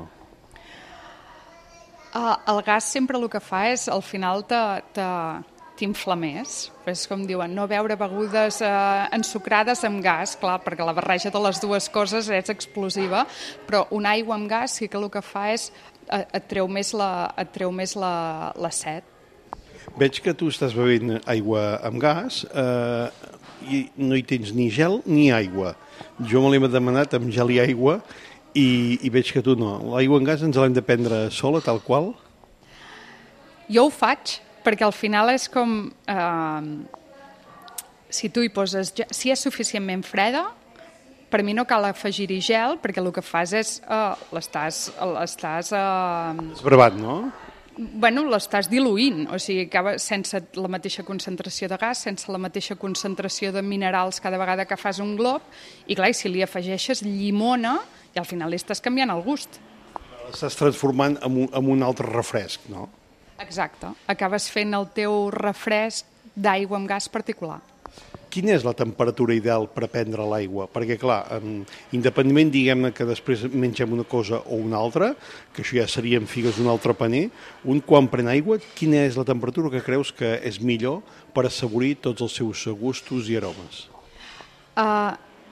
Uh, el gas sempre el que fa és, al final, te... te... t'infla més. És com diuen, no beure begudes eh, ensucrades amb gas, clar, perquè la barreja de les dues coses és explosiva, però una aigua amb gas sí que el que fa és eh, et treu més la, et treu més la, la set. Veig que tu estàs bevent aigua amb gas eh, i no hi tens ni gel ni aigua. Jo me l'he demanat amb gel i aigua i, i veig que tu no. L'aigua amb gas ens l'hem de prendre sola, tal qual? Jo ho faig, perquè al final és com, eh, si tu hi poses, si és suficientment freda, per mi no cal afegir-hi gel, perquè el que fas és, eh, l'estàs... l'estàs eh, esbravat, no? Bueno, l'estàs diluint, o sigui, acaba sense la mateixa concentració de gas, sense la mateixa concentració de minerals cada vegada que fas un glob, i clar, si li afegeixes llimona, i al final li estàs canviant el gust. L'estàs transformant en un, en un altre refresc, no? Exacte. Acabes fent el teu refresc d'aigua amb gas particular. Quina és la temperatura ideal per prendre l'aigua? Perquè, clar, independentment, diguem-ne que després mengem una cosa o una altra, que això ja serien figues d'un altre paner, un quan pren aigua, quina és la temperatura que creus que és millor per assaborir tots els seus gustos i aromes? Uh,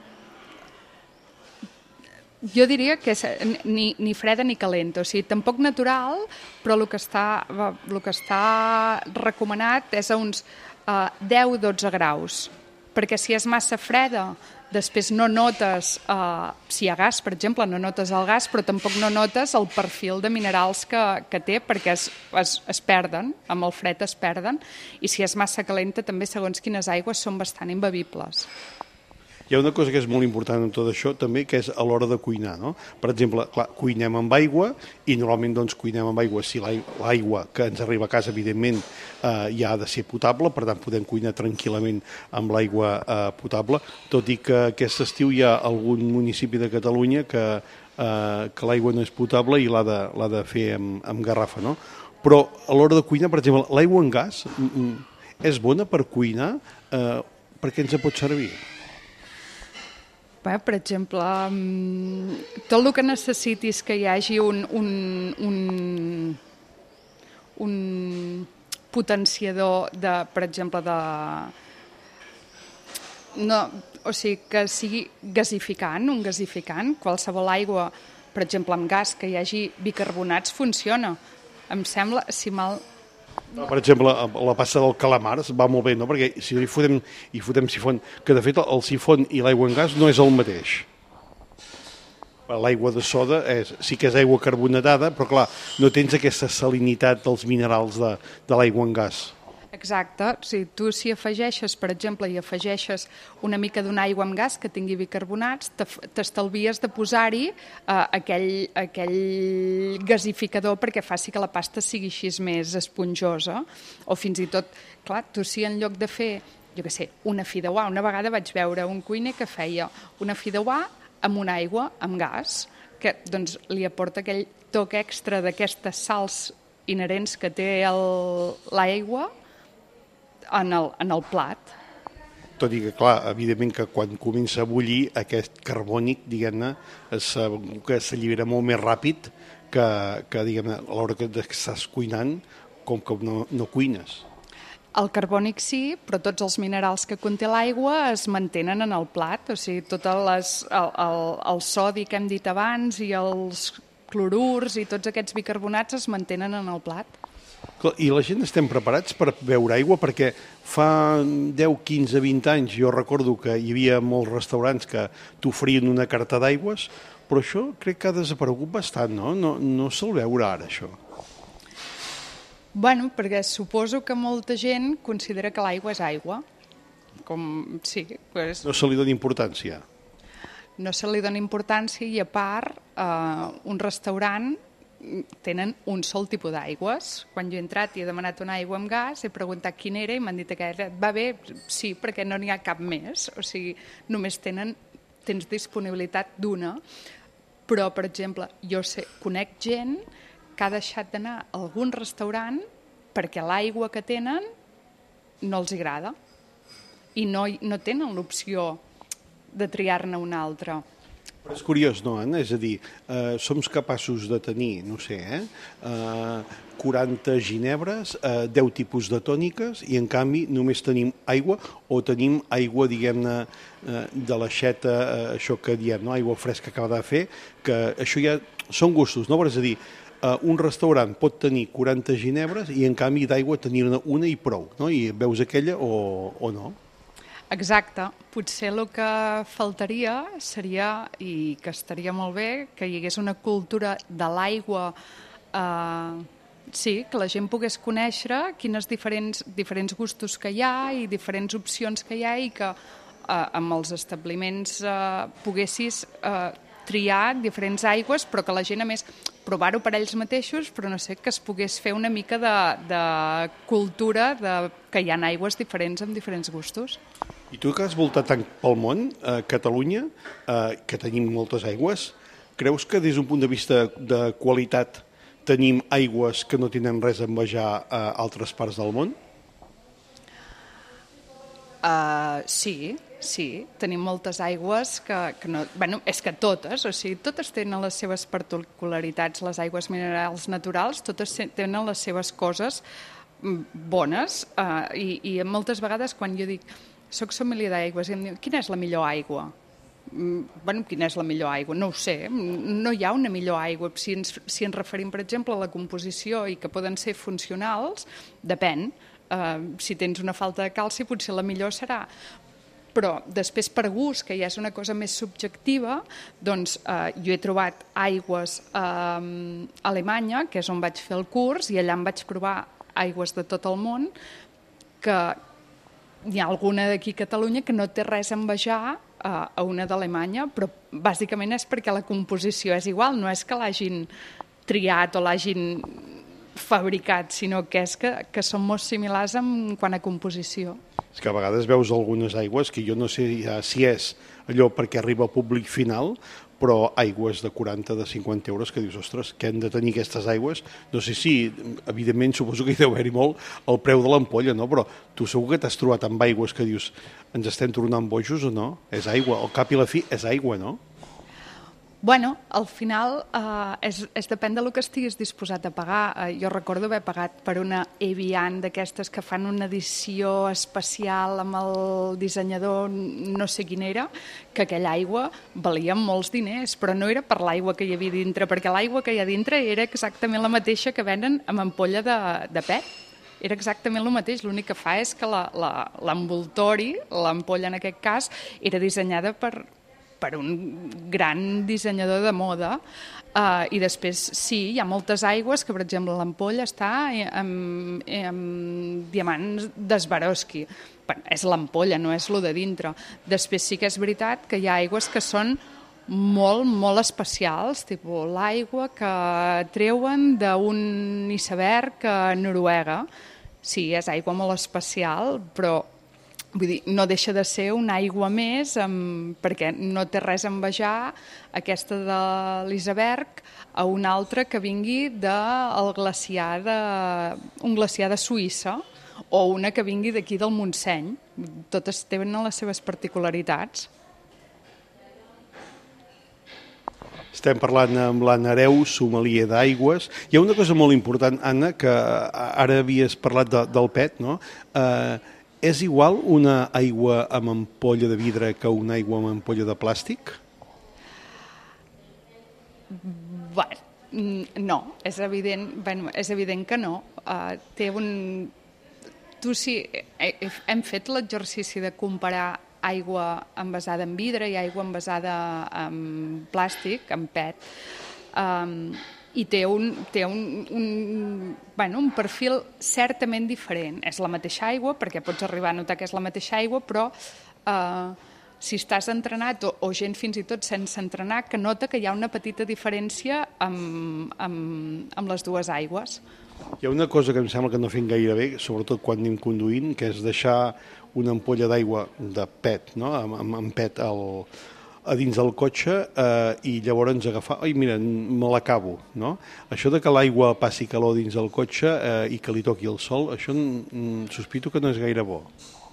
jo diria que és ni, ni freda ni calenta, o sigui, tampoc natural, però el que està, el que està recomanat és a uns uh, deu a dotze graus, perquè si és massa freda, després no notes, uh, si hi ha gas, per exemple, no notes el gas, però tampoc no notes el perfil de minerals que, que té, perquè es, es, es perden, amb el fred es perden, i si és massa calenta, també segons quines aigües són bastant imbevibles. Hi ha una cosa que és molt important en tot això també, que és a l'hora de cuinar, no? Per exemple, clar, cuinem amb aigua i normalment doncs cuinem amb aigua si l'aigua que ens arriba a casa, evidentment, eh, ja ha de ser potable, per tant podem cuinar tranquil·lament amb l'aigua eh, potable, tot i que aquest estiu hi ha algun municipi de Catalunya que, eh, que l'aigua no és potable i l'ha de, l'ha de fer amb, amb garrafa, no? Però a l'hora de cuinar, per exemple, l'aigua en gas és bona per cuinar, eh, perquè ens pot servir? Bé, per exemple, tot el que necessitis que hi hagi un, un, un, un potenciador, de, per exemple, de... No, o sigui, que sigui gasificant, un gasificant, qualsevol aigua, per exemple, amb gas, que hi hagi bicarbonats, funciona. Em sembla, si mal... Per exemple, la pasta del calamar va molt bé, no? Perquè si hi fotem, hi fotem sifon, que de fet el sifon i l'aigua en gas no és el mateix. L'aigua de soda és, sí que és aigua carbonatada, però clar, no tens aquesta salinitat dels minerals de, de l'aigua en gas. Exacte. Si tu si afegeixes, per exemple, i afegeixes una mica d'una aigua amb gas que tingui bicarbonats, t'estalvies de posar-hi eh, aquell, aquell gasificador perquè faci que la pasta sigui així més esponjosa. O fins i tot, clar, tu si en lloc de fer, jo què sé, una fideuà, una vegada vaig veure un cuiner que feia una fideuà amb una aigua amb gas, que doncs li aporta aquell toc extra d'aquestes sals inherents que té l'aigua en el, en el plat. Tot i que, clar, evidentment que quan comença a bullir aquest carbònic, diguem-ne, que s'allibera molt més ràpid que, que diguem-ne, a l'hora que estàs cuinant, com que no, no cuines. El carbònic sí, però tots els minerals que conté l'aigua es mantenen en el plat. O sigui, tot les, el, el, el sodi que hem dit abans i els clorurs i tots aquests bicarbonats es mantenen en el plat. I la gent estem preparats per beure aigua? Perquè fa deu, quinze, vint anys jo recordo que hi havia molts restaurants que t'oferien una carta d'aigües, però això crec que ha desaparegut bastant, no? No, no sol veure ara, això. Bueno, perquè suposo que molta gent considera que l'aigua és aigua. Com, sí, pues... No se li dona importància. No se li dona importància i, a part, eh, un restaurant tenen un sol tipus d'aigües. Quan jo he entrat i he demanat una aigua amb gas, he preguntat quina era i m'han dit que era, va bé, sí, perquè no n'hi ha cap més. O sigui, només tenen, tens disponibilitat d'una. Però, per exemple, jo sé, conec gent que ha deixat d'anar a algun restaurant perquè l'aigua que tenen no els agrada i no, no tenen l'opció de triar-ne una altra. Però és curiós, no, Anna? És a dir, eh, som capaços de tenir, no sé, eh, eh, quaranta ginebres, eh, deu tipus de tòniques, i en canvi només tenim aigua, o tenim aigua, diguem-ne, eh, de l'aixeta, eh, això que diem, no? Aigua fresca que acaba de fer, que això ja són gustos, no? Però és a dir, Uh, un restaurant pot tenir quaranta ginebres i en canvi d'aigua tenir-ne una i prou, no? I veus aquella o, o no. Exacte. Potser el que faltaria seria, i que estaria molt bé, que hi hagués una cultura de l'aigua, eh, sí, que la gent pogués conèixer quines diferents, diferents gustos que hi ha i diferents opcions que hi ha i que eh, amb els establiments eh, poguessis eh, triar diferents aigües, però que la gent, a més, provar-ho per ells mateixos, però no sé, que es pogués fer una mica de, de cultura de, que hi ha aigües diferents amb diferents gustos. I tu que has voltat tant pel món, a Catalunya, eh, que tenim moltes aigües, creus que des d'un punt de vista de qualitat tenim aigües que no tenen res a envejar a altres parts del món? Uh, sí, sí, tenim moltes aigües que, que no... Bueno, és que totes, o sigui, totes tenen les seves particularitats, les aigües minerals naturals, totes tenen les seves coses bones, uh, i, i moltes vegades quan jo dic soc sommelier d'aigües i em diu quina és la millor aigua? Bueno, quina és la millor aigua? No ho sé, no hi ha una millor aigua. Si ens, si ens referim, per exemple, a la composició i que poden ser funcionals, depèn. Uh, si tens una falta de calci, potser la millor serà. Però després, per gust, que ja és una cosa més subjectiva, doncs uh, jo he trobat aigües uh, a Alemanya, que és on vaig fer el curs, i allà em vaig provar aigües de tot el món, que hi ha alguna d'aquí a Catalunya que no té res a envejar uh, a una d'Alemanya, però bàsicament és perquè la composició és igual, no és que l'hagin triat o l'hagin fabricat, sinó que és que, que són molt similars en quant a composició. És que a vegades veus algunes aigües que jo no sé ja, si és allò perquè arriba al públic final, però aigües de quaranta, de cinquanta euros que dius, ostres, què han de tenir aquestes aigües? No sé si, evidentment, suposo que hi deu haver-hi molt el preu de l'ampolla, no? Però tu segur que t'has trobat amb aigües que dius, ens estem tornant bojos o no? És aigua, al cap i la fi és aigua, no? Bueno, al final eh, és, és depèn del que estiguis disposat a pagar. Eh, jo recordo haver pagat per una Evian d'aquestes que fan una edició especial amb el dissenyador, no sé quin era, que aquella aigua valia molts diners, però no era per l'aigua que hi havia dintre, perquè l'aigua que hi ha dintre era exactament la mateixa que venen amb ampolla de, de P E T. Era exactament el mateix, l'únic que fa és que l'envoltori, l'ampolla en aquest cas, era dissenyada per... per un gran dissenyador de moda, uh, i després sí, hi ha moltes aigües que, per exemple, l'ampolla està amb, amb diamants d'Swarovski. Bueno, és l'ampolla, no és lo de dintre. Després sí que és veritat que hi ha aigües que són molt, molt especials, tipus l'aigua que treuen d'un iceberg a Noruega. Sí, és aigua molt especial, però vull dir, no deixa de ser una aigua més, amb, perquè no té res a envejar aquesta de l'iceberg a una altra que vingui del glaciar de, un glaciar de Suïssa o una que vingui d'aquí del Montseny. Totes tenen les seves particularitats. Estem parlant amb l'Anna Hereu, sommelier d'aigües. Hi ha una cosa molt important, Anna, que ara havies parlat de, del P E T, no? Eh, és igual una aigua amb ampolla de vidre que una aigua amb ampolla de plàstic? Bueno, no, és evident, bueno, és evident que no. Uh, té un... Tu sí, hem fet l'exercici de comparar aigua envasada en vidre i aigua envasada en plàstic, en P E T, um, i té, un, té un, un, bueno, un perfil certament diferent. És la mateixa aigua, perquè pots arribar a notar que és la mateixa aigua, però uh, si estàs entrenat, o, o gent fins i tot sense entrenar, que nota que hi ha una petita diferència amb, amb, amb les dues aigües. Hi ha una cosa que em sembla que no fem gaire bé, sobretot quan anem conduint, que és deixar una ampolla d'aigua de P E T, no? amb, amb P E T al, a dins del cotxe eh, i llavors agafar... Ai, mira, me l'acabo, no? Això de que l'aigua passi calor dins del cotxe eh, i que li toqui el sol, això mm, sospito que no és gaire bo.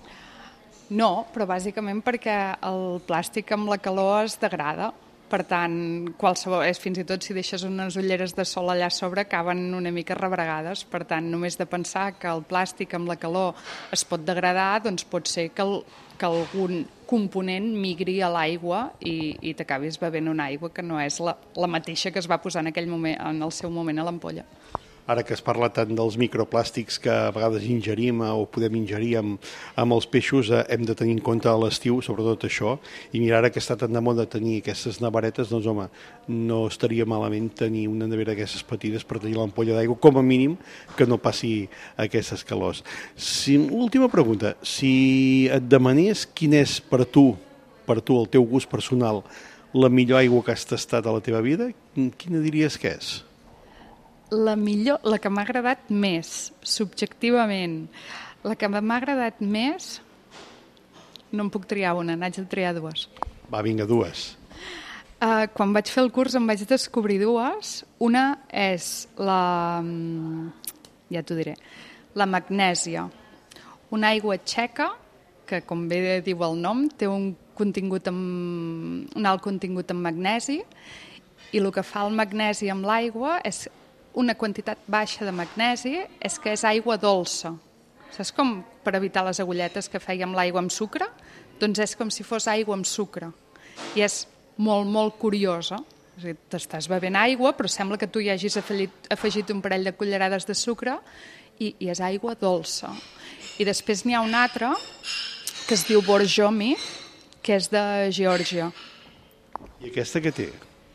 No, però bàsicament perquè el plàstic amb la calor es degrada. Per tant, qualsevol, és, fins i tot si deixes unes ulleres de sol allà sobre acaben una mica rebregades. Per tant, només de pensar que el plàstic amb la calor es pot degradar, doncs pot ser que, el, que algun component migri a l'aigua i, i t'acabis bevent una aigua que no és la, la mateixa que es va posar en, aquell moment, en el seu moment a l'ampolla. Ara que es parla tant dels microplàstics que a vegades ingerim o podem ingerir amb, amb els peixos, eh, hem de tenir en compte a l'estiu, sobretot això, i mira, ara que està tan de moda tenir aquestes neveretes, doncs home, no estaria malament tenir una nevera d'aquestes petites per tenir l'ampolla d'aigua, com a mínim que no passi aquestes calors. Si, última pregunta, si et demanés quin és per tu, per tu, el teu gust personal, la millor aigua que has tastat a la teva vida, quina diries que és? La millor, la que m'ha agradat més, subjectivament, la que m'ha agradat més, no em puc triar una, n'haig de triar dues. Va, vinga, dues. Uh, quan vaig fer el curs em vaig descobrir dues. Una és la... ja t'ho diré, la magnèsia. Una aigua txeca, que com bé diu el nom, té un, contingut amb, un alt contingut en magnesi, i el que fa el magnesi amb l'aigua és una quantitat baixa de magnesi, és que és aigua dolça. Saps com per evitar les agulletes que fèiem l'aigua amb sucre? Doncs és com si fos aigua amb sucre. I és molt, molt curiosa. És a dir, t'estàs bevent aigua, però sembla que tu hi hagis afegit, afegit un parell de cullerades de sucre i, i és aigua dolça. I després n'hi ha una altra que es diu Borjomi, que és de Geòrgia. I aquesta què té?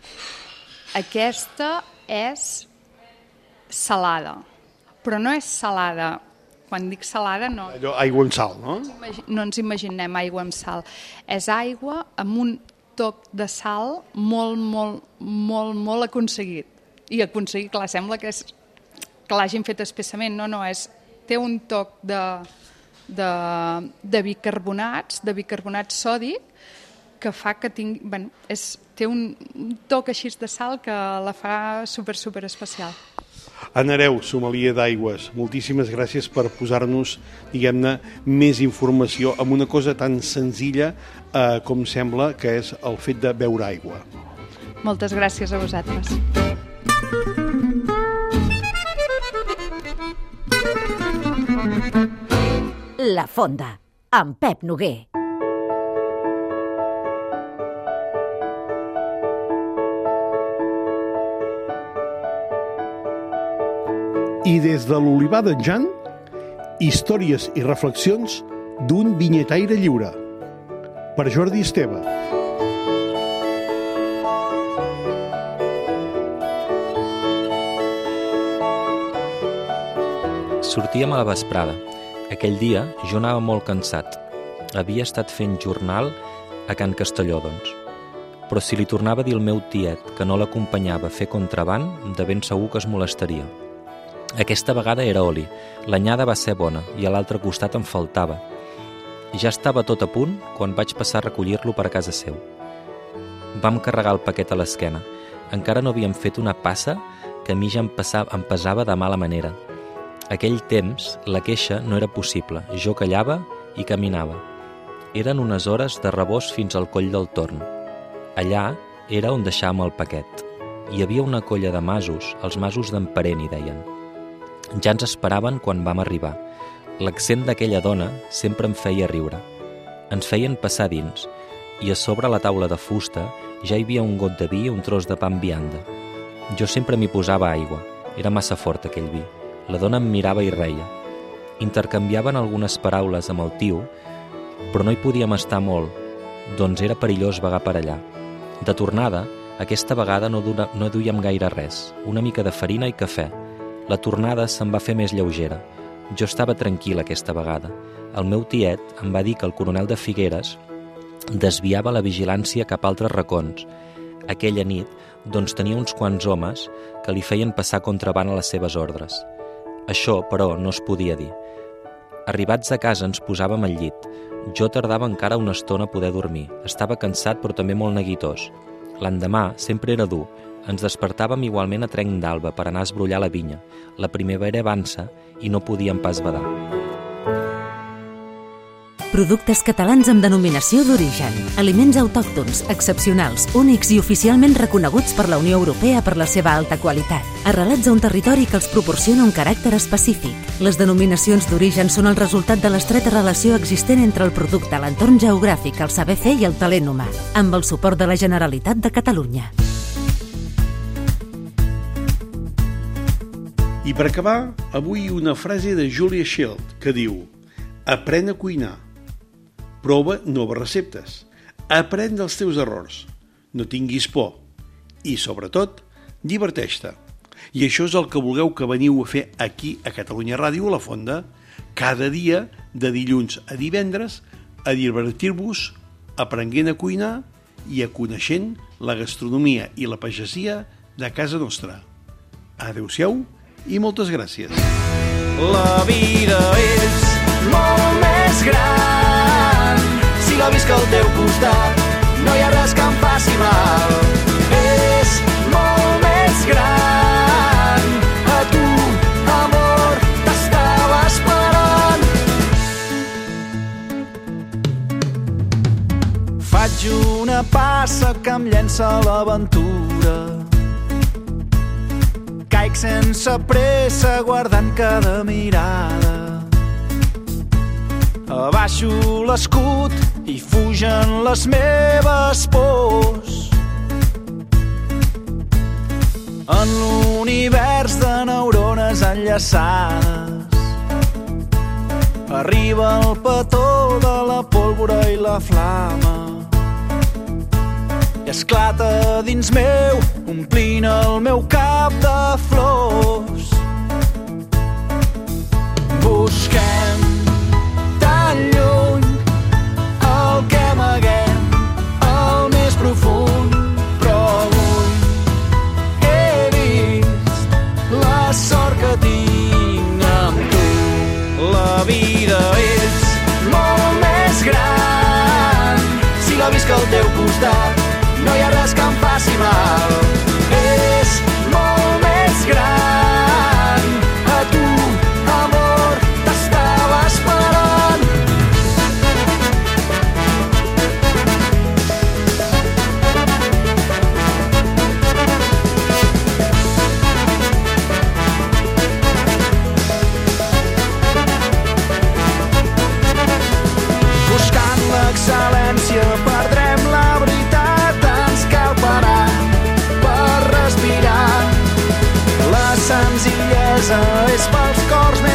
Aquesta és salada, però no és salada. Quan dic salada, no... Allò, aigua amb sal, no? No ens imaginem aigua amb sal. És aigua amb un toc de sal molt, molt, molt, molt aconseguit. I aconseguit, clar, sembla que, és, que l'hagin fet espessament. No, no, és, té un toc de, de, de bicarbonats, de bicarbonat sòdic, que fa que tingui... Bueno, és, té un toc així de sal que la fa super, super especial. Anna Hereu, sommelier d'aigües, moltíssimes gràcies per posar-nos, diguem-ne, més informació amb una cosa tan senzilla eh, com sembla que és el fet de beure aigua. Moltes gràcies a vosaltres. La Fonda, amb Pep Noguer. I des de l'Olivar d'en Jan, històries i reflexions d'un vinyetaire lliure. Per Jordi Esteve. Sortíem a la vesprada. Aquell dia jo anava molt cansat. Havia estat fent jornal a Can Castelló, doncs. Però si li tornava a dir al meu tiet que no l'acompanyava a fer contraban, de ben segur que es molestaria. Aquesta vegada era oli. L'anyada va ser bona i a l'altre costat em faltava. Ja estava tot a punt quan vaig passar a recollir-lo per a casa seu. Vam carregar el paquet a l'esquena. Encara no havíem fet una passa que a mi ja em, passava, em pesava de mala manera. Aquell temps, la queixa no era possible. Jo callava i caminava. Eren unes hores de rebós fins al coll del Torn. Allà, era on deixàvem el paquet. Hi havia una colla de masos, els masos d'en Parent, hi deien. Ja ens esperaven quan vam arribar. L'accent d'aquella dona sempre em feia riure. Ens feien passar dins, i a sobre la taula de fusta ja hi havia un got de vi i un tros de pa amb vianda. Jo sempre m'hi posava aigua. Era massa fort aquell vi. La dona em mirava i reia. Intercanviaven algunes paraules amb el tio, però no hi podíem estar molt, doncs era perillós vagar per allà. De tornada, aquesta vegada no, dura, no duíem gaire res, una mica de farina i cafè. La tornada se'n va fer més lleugera. Jo estava tranquil aquesta vegada. El meu tiet em va dir que el coronel de Figueres desviava la vigilància cap a altres racons. Aquella nit, doncs tenia uns quants homes que li feien passar contraban a les seves ordres. Això, però, no es podia dir. Arribats a casa ens posàvem al llit. Jo tardava encara una estona a poder dormir. Estava cansat però també molt neguitós. L'endemà sempre era dur. Ens despertàvem igualment a trenc d'alba per anar a esbrollar la vinya. La primavera avança i no podíem pas badar. Productes catalans amb denominació d'origen. Aliments autòctons, excepcionals, únics i oficialment reconeguts per la Unió Europea per la seva alta qualitat. Arrelats a un territori que els proporciona un caràcter específic. Les denominacions d'origen són el resultat de l'estreta relació existent entre el producte, l'entorn geogràfic, el saber fer i el talent humà, amb el suport de la Generalitat de Catalunya. I per acabar, avui una frase de Julia Child que diu: aprèn a cuinar. Prova noves receptes. Aprèn dels teus errors. No tinguis por. I, sobretot, diverteix-te. I això és el que vulgueu que veniu a fer aquí a Catalunya Ràdio, a la Fonda, cada dia, de dilluns a divendres, a divertir-vos, aprenent a cuinar i a coneixent la gastronomia i la pagesia de casa nostra. Adéu-siau i moltes gràcies. La vida és molt més gran si la visc al teu costat. No hi ha res que em faci mal. És molt més gran. A tu, amor, t'estava esperant. Faig una passa que em llença a l'aventura. Caic sense pressa guardant cada mirada. Abaixo l'escut i fugen les meves pors. En l'univers de neurones enllaçades arriba el petó de la pólvora i la flama i esclata dins meu, omplint el meu cap de flors. Busquem tan lluny el que amaguem, el més profund, però avui he vist la sort que tinc amb tu. La vida és molt més gran si la visc al teu costat. No hi ha res que em faci mal. És molt més gran. A tu, amor, t'estava esperant. Buscant l'excel·lència perdrem la veritat. Per respirar, la senzillesa és pels cors